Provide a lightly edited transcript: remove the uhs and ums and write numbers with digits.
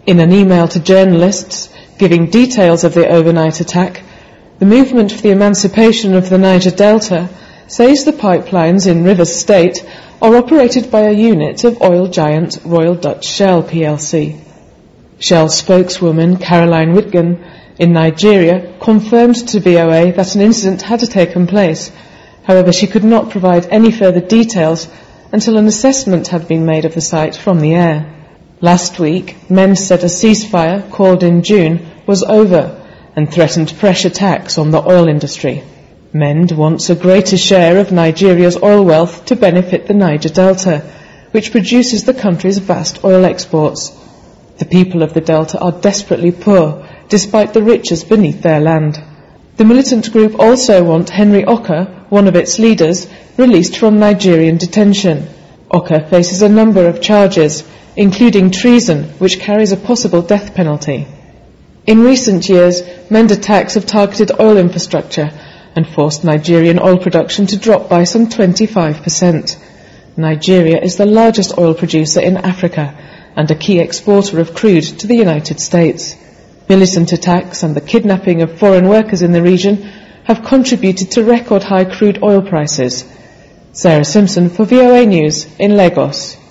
In an email to journalists giving details of the overnight attack, the Movement for the Emancipation of the Niger Delta says the pipelines in Rivers State are operated by a unit of oil giant Royal Dutch Shell plc. Shell spokeswoman Caroline Whitgan in Nigeria confirmed to VOA that an incident had taken place. However, she could not provide any further details until an assessment had been made of the site from the air. Last week, MEND said a ceasefire, called in June, was over and threatened fresh attacks on the oil industry. MEND wants a greater share of Nigeria's oil wealth to benefit the Niger Delta, which produces the country's vast oil exports. The people of the Delta are desperately poor, despite the riches beneath their land. The militant group also want Henry Oka, one of its leaders, released from Nigerian detention. Oka faces a number of charges, including treason, which carries a possible death penalty. In recent years, MEND attacks have targeted oil infrastructure and forced Nigerian oil production to drop by some 25%. Nigeria is the largest oil producer in Africa and a key exporter of crude to the United States. Militant attacks and the kidnapping of foreign workers in the region have contributed to record high crude oil prices. Sarah Simpson for VOA News in Lagos.